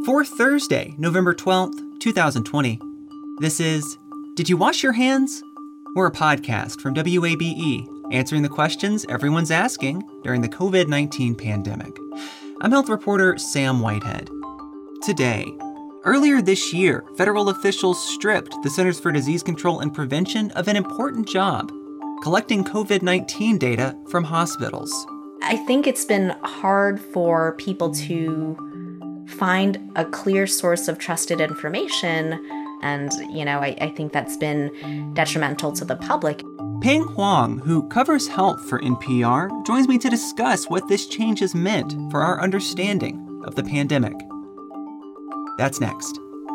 for Thursday, November 12th, 2020. This is Did You Wash Your Hands? We're a podcast from WABE, answering the questions everyone's asking during the COVID-19 pandemic. I'm health reporter Sam Whitehead. Today, earlier this year, federal officials stripped the Centers for Disease Control and Prevention of an important job, collecting COVID-19 data from hospitals. I think it's been hard for people to find a clear source of trusted information. And, I think that's been detrimental to the public. Ping Huang, who covers health for NPR, joins me to discuss what this change has meant for our understanding of the pandemic. That's next.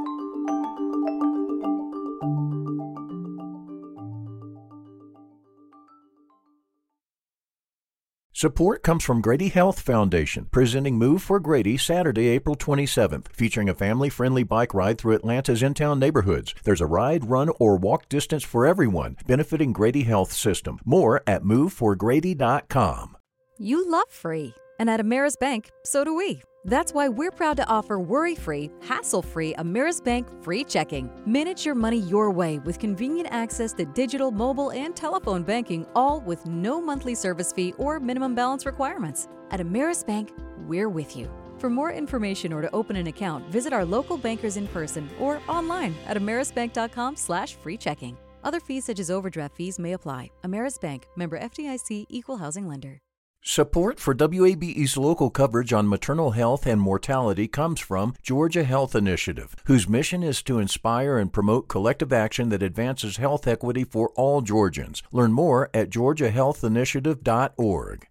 Support comes from Grady Health Foundation, presenting Move for Grady Saturday, April 27th, featuring a family-friendly bike ride through Atlanta's in-town neighborhoods. There's a ride, run, or walk distance for everyone, benefiting Grady Health System. More at moveforgrady.com. You love free, and at Ameris Bank, so do we. That's why we're proud to offer worry-free, hassle-free Ameris Bank free checking. Manage your money your way with convenient access to digital, mobile, and telephone banking, all with no monthly service fee or minimum balance requirements. At Ameris Bank, we're with you. For more information or to open an account, visit our local bankers in person or online at amerisbank.com/free checking. Other fees such as overdraft fees may apply. Ameris Bank, member FDIC, equal housing lender. Support for WABE's local coverage on maternal health and mortality comes from Georgia Health Initiative, whose mission is to inspire and promote collective action that advances health equity for all Georgians. Learn more at georgiahealthinitiative.org.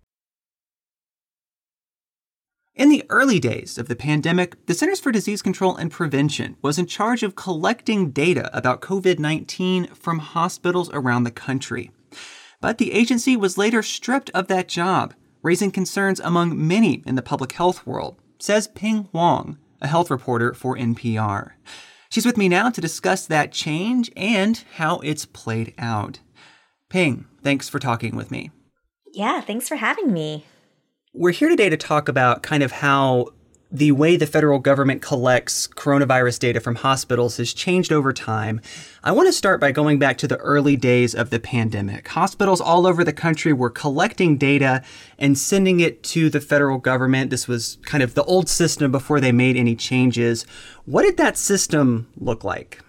In the early days of the pandemic, the Centers for Disease Control and Prevention was in charge of collecting data about COVID-19 from hospitals around the country. But the agency was later stripped of that job, raising concerns among many in the public health world, says Ping Huang, a health reporter for NPR. She's with me now to discuss that change and how it's played out. Ping, thanks for talking with me. Yeah, thanks for having me. We're here today to talk about kind of how the way the federal government collects coronavirus data from hospitals has changed over time. I want to start by going back to the early days of the pandemic. Hospitals all over the country were collecting data and sending it to the federal government. This was kind of the old system before they made any changes. What did that system look like?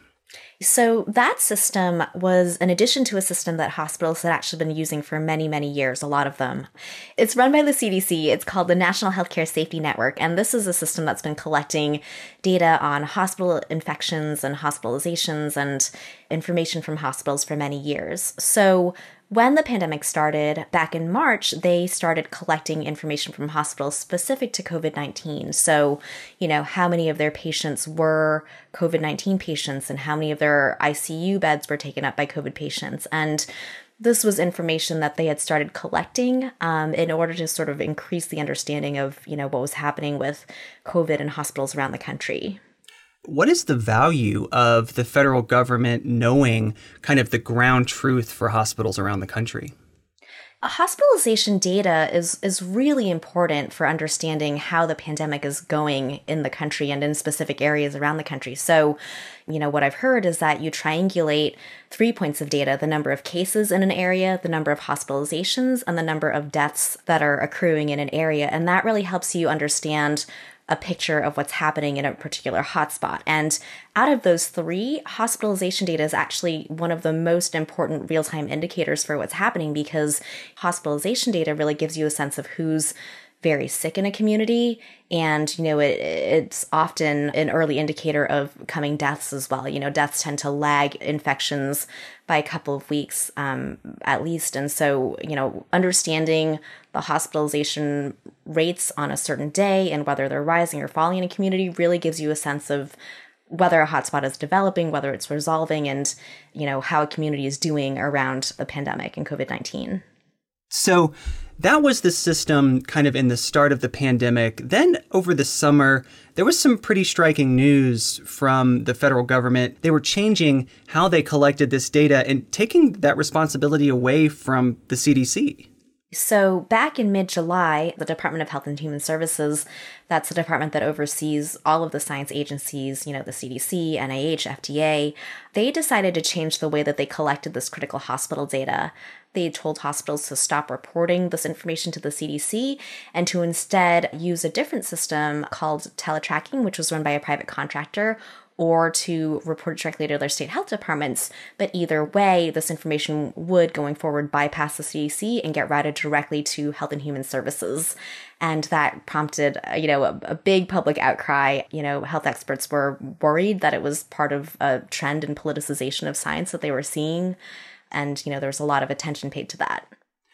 So that system was an addition to a system that hospitals had actually been using for many, many years, a lot of them. It's run by the CDC. It's called the National Healthcare Safety Network, and this is a system that's been collecting data on hospital infections and hospitalizations and information from hospitals for many years. So when the pandemic started back in March, they started collecting information from hospitals specific to COVID-19. So, how many of their patients were COVID-19 patients and how many of their ICU beds were taken up by COVID patients. And this was information that they had started collecting in order to sort of increase the understanding of, what was happening with COVID in hospitals around the country. What is the value of the federal government knowing kind of the ground truth for hospitals around the country? Hospitalization data is really important for understanding how the pandemic is going in the country and in specific areas around the country. So, what I've heard is that you triangulate 3 points of data: the number of cases in an area, the number of hospitalizations, and the number of deaths that are accruing in an area. And that really helps you understand a picture of what's happening in a particular hotspot. And out of those three, hospitalization data is actually one of the most important real-time indicators for what's happening, because hospitalization data really gives you a sense of who's very sick in a community. And, it's often an early indicator of coming deaths as well. Deaths tend to lag infections by a couple of weeks at least. And so, understanding the hospitalization rates on a certain day and whether they're rising or falling in a community really gives you a sense of whether a hotspot is developing, whether it's resolving, and, how a community is doing around the pandemic and COVID-19. So that was the system kind of in the start of the pandemic. Then over the summer, there was some pretty striking news from the federal government. They were changing how they collected this data and taking that responsibility away from the CDC. So back in mid-July, the Department of Health and Human Services, that's the department that oversees all of the science agencies, the CDC, NIH, FDA, they decided to change the way that they collected this critical hospital data. They told hospitals to stop reporting this information to the CDC and to instead use a different system called teletracking, which was run by a private contractor, or to report directly to their state health departments. But either way, this information would, going forward, bypass the CDC and get routed directly to Health and Human Services. And that prompted, a big public outcry. Health experts were worried that it was part of a trend in politicization of science that they were seeing. And, there was a lot of attention paid to that.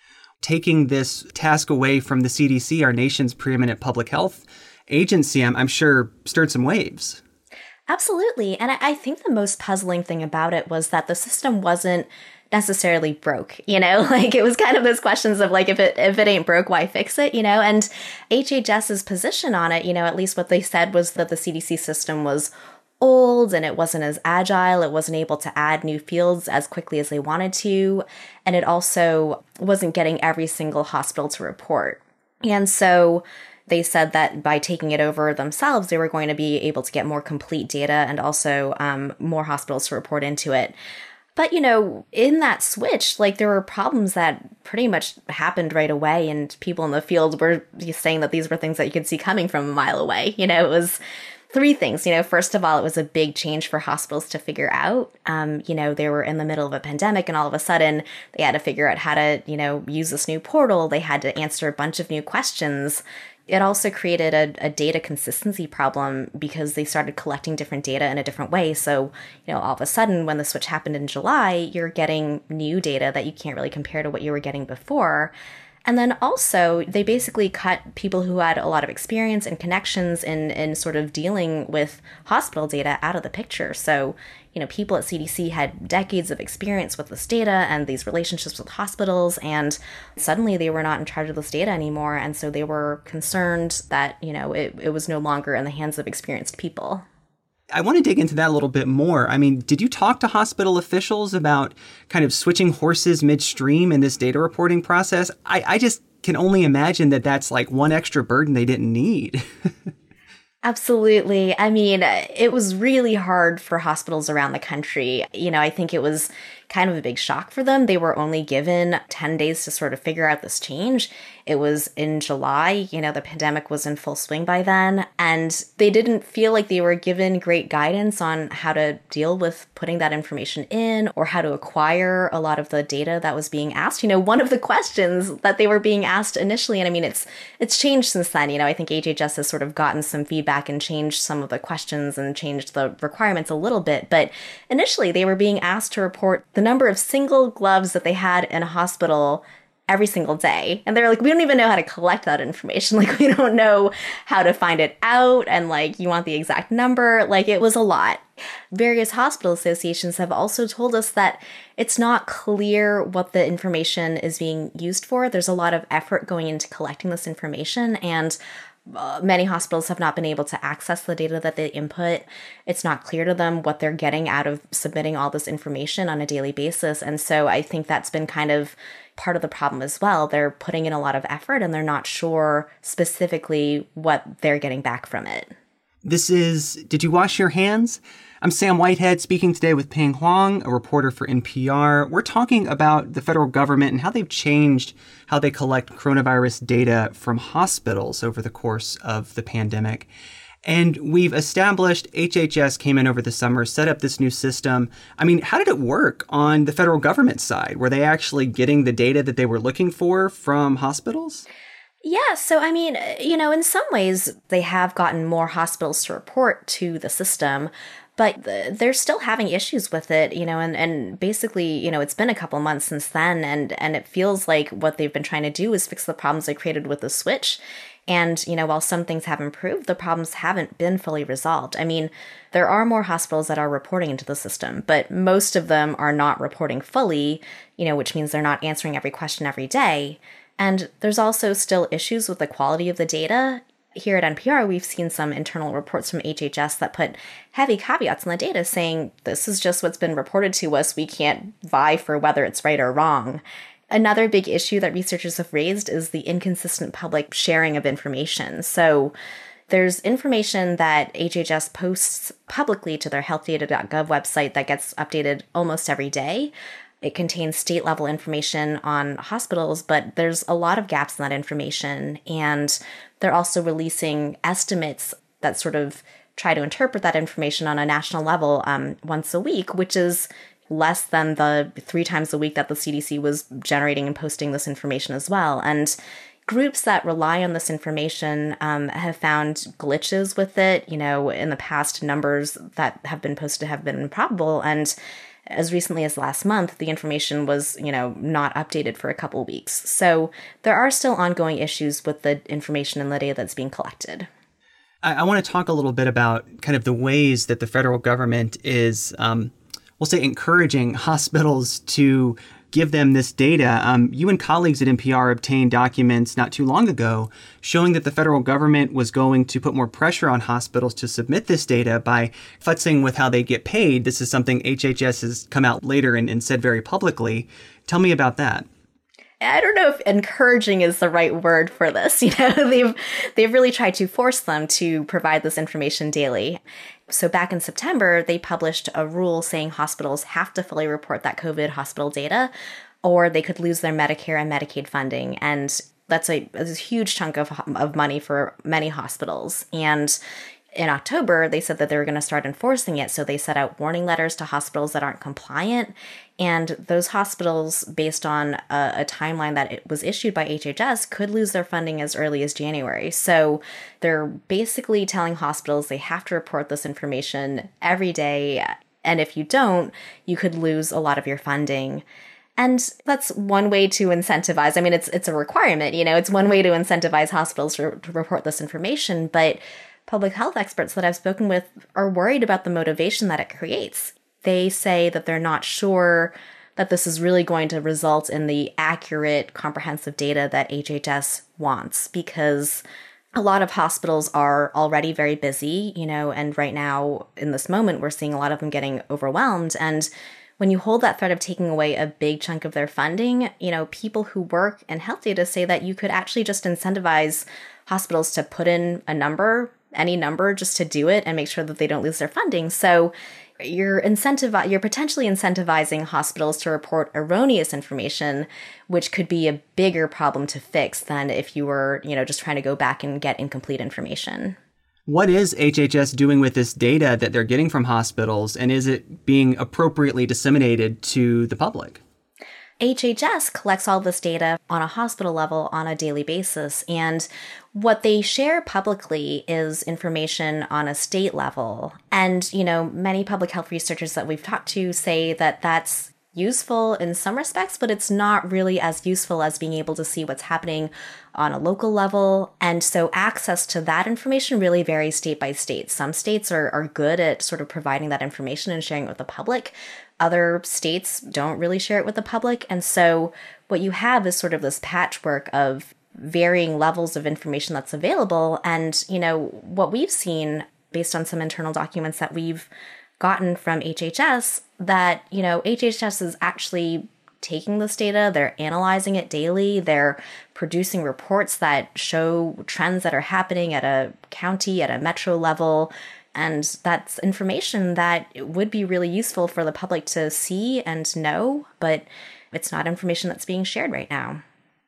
Taking this task away from the CDC, our nation's preeminent public health agency, I'm sure stirred some waves. Absolutely. And I think the most puzzling thing about it was that the system wasn't necessarily broke, it was kind of those questions of if it ain't broke, why fix it, and HHS's position on it, at least what they said was that the CDC system was old and it wasn't as agile. It wasn't able to add new fields as quickly as they wanted to. And it also wasn't getting every single hospital to report. And so they said that by taking it over themselves, they were going to be able to get more complete data and also more hospitals to report into it. But, in that switch, there were problems that pretty much happened right away. And people in the field were saying that these were things that you could see coming from a mile away. It was three things. First of all, it was a big change for hospitals to figure out. They were in the middle of a pandemic and all of a sudden they had to figure out how to, use this new portal. They had to answer a bunch of new questions. It also created a data consistency problem because they started collecting different data in a different way. So, all of a sudden, when the switch happened in July, you're getting new data that you can't really compare to what you were getting before. And then also, they basically cut people who had a lot of experience and connections in sort of dealing with hospital data out of the picture. So, people at CDC had decades of experience with this data and these relationships with hospitals, and suddenly they were not in charge of this data anymore. And so they were concerned that, it was no longer in the hands of experienced people. I want to dig into that a little bit more. Did you talk to hospital officials about kind of switching horses midstream in this data reporting process? I just can only imagine that that's one extra burden they didn't need. Absolutely. It was really hard for hospitals around the country. I think it was kind of a big shock for them. They were only given 10 days to sort of figure out this change. It was in July, the pandemic was in full swing by then, and they didn't feel like they were given great guidance on how to deal with putting that information in or how to acquire a lot of the data that was being asked. One of the questions that they were being asked initially, and it's changed since then. I think HHS has sort of gotten some feedback and changed some of the questions and changed the requirements a little bit. But initially, they were being asked to report the number of single gloves that they had in a hospital every single day. And they're like, we don't even know how to collect that information. We don't know how to find it out. And you want the exact number. It was a lot. Various hospital associations have also told us that it's not clear what the information is being used for. There's a lot of effort going into collecting this information, and many hospitals have not been able to access the data that they input. It's not clear to them what they're getting out of submitting all this information on a daily basis. And so I think that's been kind of part of the problem as well. They're putting in a lot of effort and they're not sure specifically what they're getting back from it. This is Did You Wash Your Hands? I'm Sam Whitehead, speaking today with Pien Huang, a reporter for NPR. We're talking about the federal government and how they've changed how they collect coronavirus data from hospitals over the course of the pandemic. And we've established HHS came in over the summer, set up this new system. How did it work on the federal government side? Were they actually getting the data that they were looking for from hospitals? Yeah, so in some ways, they have gotten more hospitals to report to the system, but they're still having issues with it, and basically, it's been a couple months since then, and it feels like what they've been trying to do is fix the problems they created with the switch. And, while some things have improved, the problems haven't been fully resolved. There are more hospitals that are reporting into the system, but most of them are not reporting fully, which means they're not answering every question every day. And there's also still issues with the quality of the data. Here at NPR, we've seen some internal reports from HHS that put heavy caveats on the data saying, this is just what's been reported to us. We can't vie for whether it's right or wrong. Another big issue that researchers have raised is the inconsistent public sharing of information. So there's information that HHS posts publicly to their healthdata.gov website that gets updated almost every day. It contains state-level information on hospitals, but there's a lot of gaps in that information. And they're also releasing estimates that sort of try to interpret that information on a national level once a week, which is less than the 3 times a week that the CDC was generating and posting this information as well. And groups that rely on this information have found glitches with it. In the past, numbers that have been posted have been improbable. And as recently as last month, the information was, not updated for a couple of weeks. So there are still ongoing issues with the information and the data that's being collected. I want to talk a little bit about kind of the ways that the federal government is we'll say encouraging hospitals to give them this data. You and colleagues at NPR obtained documents not too long ago showing that the federal government was going to put more pressure on hospitals to submit this data by futzing with how they get paid. This is something HHS has come out later and said very publicly. Tell me about that. I don't know if encouraging is the right word for this. They've really tried to force them to provide this information daily. So back in September, they published a rule saying hospitals have to fully report that COVID hospital data, or they could lose their Medicare and Medicaid funding. And that's a huge chunk of money for many hospitals. And in October, they said that they were going to start enforcing it. So they set out warning letters to hospitals that aren't compliant. And those hospitals, based on a timeline that it was issued by HHS, could lose their funding as early as January. So they're basically telling hospitals they have to report this information every day. And if you don't, you could lose a lot of your funding. And that's one way to incentivize. I mean, it's a requirement, it's one way to incentivize hospitals to report this information. But public health experts that I've spoken with are worried about the motivation that it creates. They say that they're not sure that this is really going to result in the accurate, comprehensive data that HHS wants, because a lot of hospitals are already very busy, and right now in this moment, we're seeing a lot of them getting overwhelmed. And when you hold that threat of taking away a big chunk of their funding, people who work in health data say that you could actually just incentivize hospitals to put in a number, any number, just to do it and make sure that they don't lose their funding. So you're potentially incentivizing hospitals to report erroneous information, which could be a bigger problem to fix than if you were, just trying to go back and get incomplete information. What is HHS doing with this data that they're getting from hospitals, and is it being appropriately disseminated to the public? HHS collects all this data on a hospital level on a daily basis, and what they share publicly is information on a state level. And, many public health researchers that we've talked to say that that's useful in some respects, but it's not really as useful as being able to see what's happening on a local level. And so access to that information really varies state by state. Some states are good at sort of providing that information and sharing it with the public. Other states don't really share it with the public. And so what you have is sort of this patchwork of varying levels of information that's available. And, what we've seen based on some internal documents that we've gotten from HHS, that, HHS is actually taking this data, they're analyzing it daily, they're producing reports that show trends that are happening at a county, at a metro level. And that's information that would be really useful for the public to see and know, but it's not information that's being shared right now.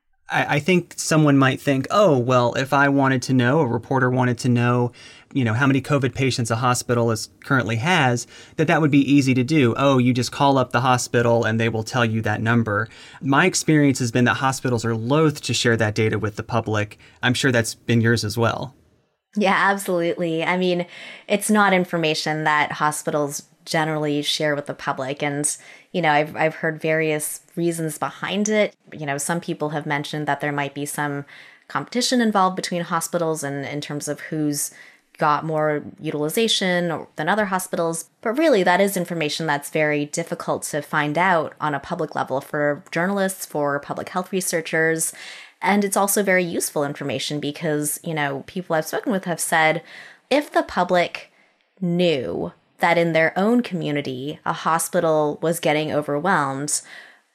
I think someone might think, oh, well, if I wanted to know, a reporter wanted to know, how many COVID patients a hospital currently has, that would be easy to do. Oh, you just call up the hospital and they will tell you that number. My experience has been that hospitals are loath to share that data with the public. I'm sure that's been yours as well. Yeah, absolutely. I mean, it's not information that hospitals generally share with the public. And, I've heard various reasons behind it. Some people have mentioned that there might be some competition involved between hospitals and in terms of who's got more utilization than other hospitals. But really, that is information that's very difficult to find out on a public level for journalists, for public health researchers. And it's also very useful information because, people I've spoken with have said, if the public knew that in their own community, a hospital was getting overwhelmed,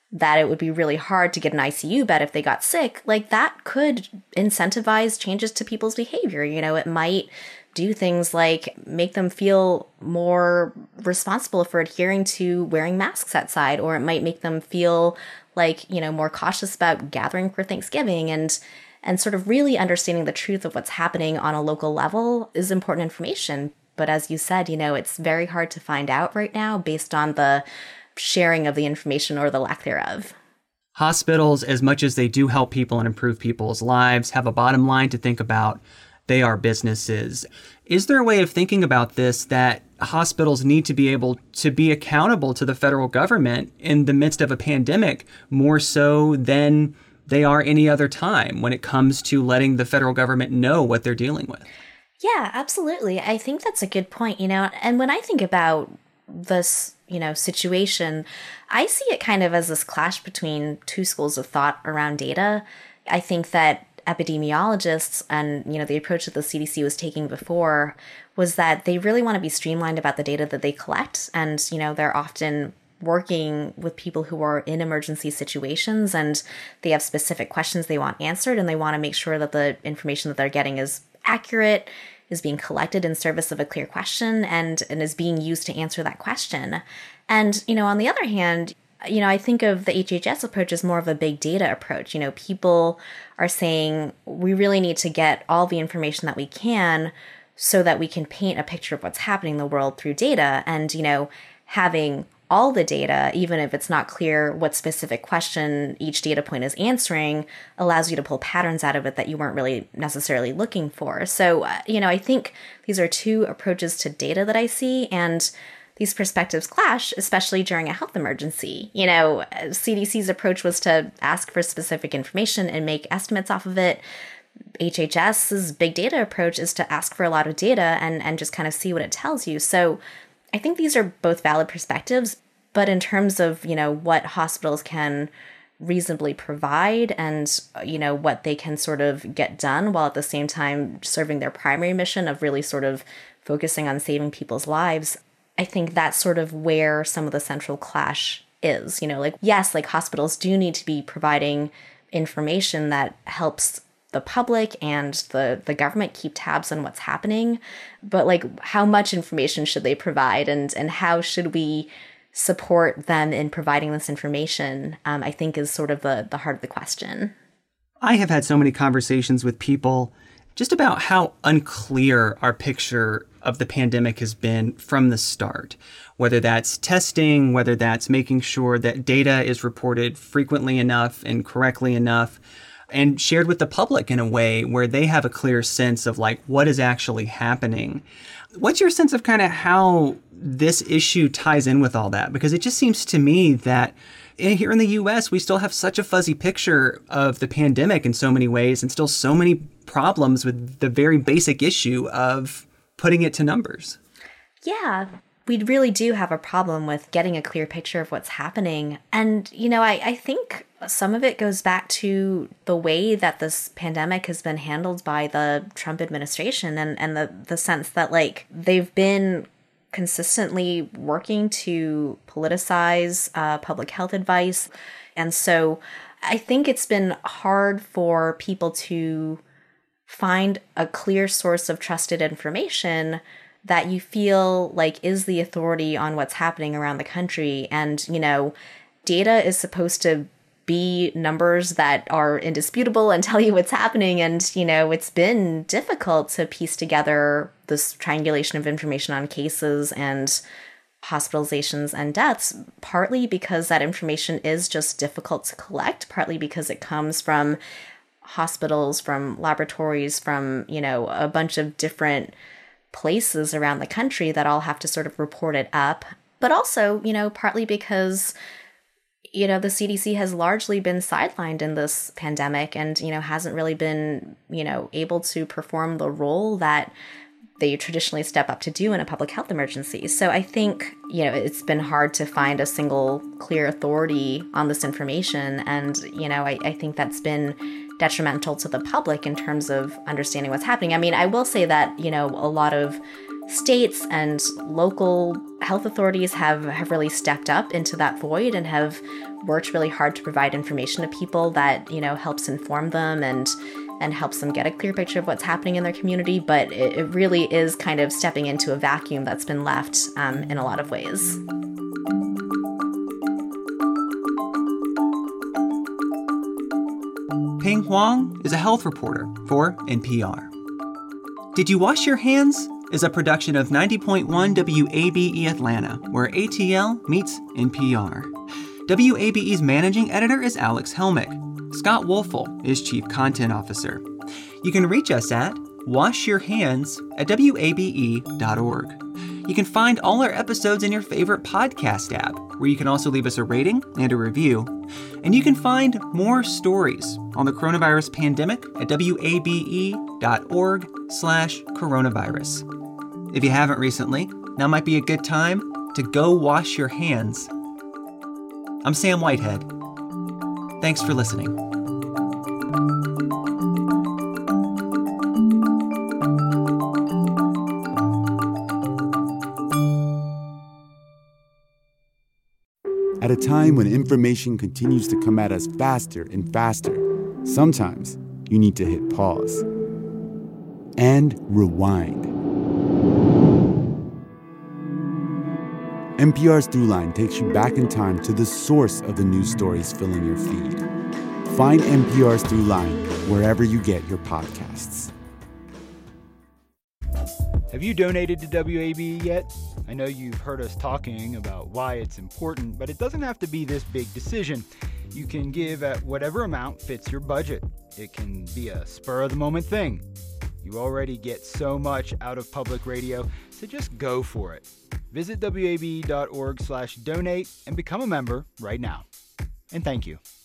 that it would be really hard to get an ICU bed if they got sick, like that could incentivize changes to people's behavior. It might do things like make them feel more responsible for adhering to wearing masks outside, or it might make them feel like, more cautious about gathering for Thanksgiving, and sort of really understanding the truth of what's happening on a local level is important information. But as you said, it's very hard to find out right now based on the sharing of the information or the lack thereof. Hospitals, as much as they do help people and improve people's lives, have a bottom line to think about. They are businesses. Is there a way of thinking about this that hospitals need to be able to be accountable to the federal government in the midst of a pandemic more so than they are any other time when it comes to letting the federal government know what they're dealing with? Yeah, absolutely. I think that's a good point, and when I think about this, situation, I see it kind of as this clash between two schools of thought around data. I think that epidemiologists and, the approach that the CDC was taking before was that they really want to be streamlined about the data that they collect. And, they're often working with people who are in emergency situations and they have specific questions they want answered, and they want to make sure that the information that they're getting is accurate, is being collected in service of a clear question, and is being used to answer that question. And, on the other hand, I think of the HHS approach as more of a big data approach. People are saying we really need to get all the information that we can so that we can paint a picture of what's happening in the world through data. And, having all the data, even if it's not clear what specific question each data point is answering, allows you to pull patterns out of it that you weren't really necessarily looking for. So, I think these are two approaches to data that I see, and these perspectives clash, especially during a health emergency. CDC's approach was to ask for specific information and make estimates off of it. HHS's big data approach is to ask for a lot of data and just kind of see what it tells you. So I think these are both valid perspectives, but in terms of, what hospitals can reasonably provide and, what they can sort of get done while at the same time serving their primary mission of really sort of focusing on saving people's lives, I think that's sort of where some of the central clash is. Yes, hospitals do need to be providing information that helps the public and the government keep tabs on what's happening, but how much information should they provide, and how should we support them in providing this information, I think is sort of the heart of the question. I have had so many conversations with people just about how unclear our picture of the pandemic has been from the start, whether that's testing, whether that's making sure that data is reported frequently enough and correctly enough and shared with the public in a way where they have a clear sense of what is actually happening. What's your sense of kind of how this issue ties in with all that? Because it just seems to me that here in the U.S., we still have such a fuzzy picture of the pandemic in so many ways, and still so many problems with the very basic issue of putting it to numbers. Yeah, we really do have a problem with getting a clear picture of what's happening. And, I think some of it goes back to the way that this pandemic has been handled by the Trump administration, and the sense that they've been consistently working to politicize public health advice. And so I think it's been hard for people to find a clear source of trusted information that you feel is the authority on what's happening around the country. And, data is supposed to be numbers that are indisputable and tell you what's happening. And, it's been difficult to piece together this triangulation of information on cases and hospitalizations and deaths, partly because that information is just difficult to collect, partly because it comes from hospitals, from laboratories, from, a bunch of different places around the country that all have to sort of report it up. But also, partly because the CDC has largely been sidelined in this pandemic and, hasn't really been, able to perform the role that they traditionally step up to do in a public health emergency. So I think, it's been hard to find a single clear authority on this information. And, I think that's been detrimental to the public in terms of understanding what's happening. I mean, I will say that, a lot of states and local health authorities have really stepped up into that void and have worked really hard to provide information to people that, helps inform them and helps them get a clear picture of what's happening in their community. But it really is kind of stepping into a vacuum that's been left in a lot of ways. Ping Huang is a health reporter for NPR. Did You Wash Your Hands is a production of 90.1 WABE Atlanta, where ATL meets NPR. WABE's managing editor is Alex Helmick. Scott Wolfel is chief content officer. You can reach us at washyourhands@wabe.org. You can find all our episodes in your favorite podcast app, where you can also leave us a rating and a review. And you can find more stories on the coronavirus pandemic at wabe.org/coronavirus. If you haven't recently, now might be a good time to go wash your hands. I'm Sam Whitehead. Thanks for listening. At a time when information continues to come at us faster and faster, sometimes you need to hit pause and rewind. NPR's Throughline takes you back in time to the source of the news stories filling your feed. Find NPR's Throughline wherever you get your podcasts. Have you donated to WABE yet? I know you've heard us talking about why it's important, but it doesn't have to be this big decision. You can give at whatever amount fits your budget. It can be a spur-of-the-moment thing. You already get so much out of public radio, so just go for it. Visit wabe.org/donate and become a member right now. And thank you.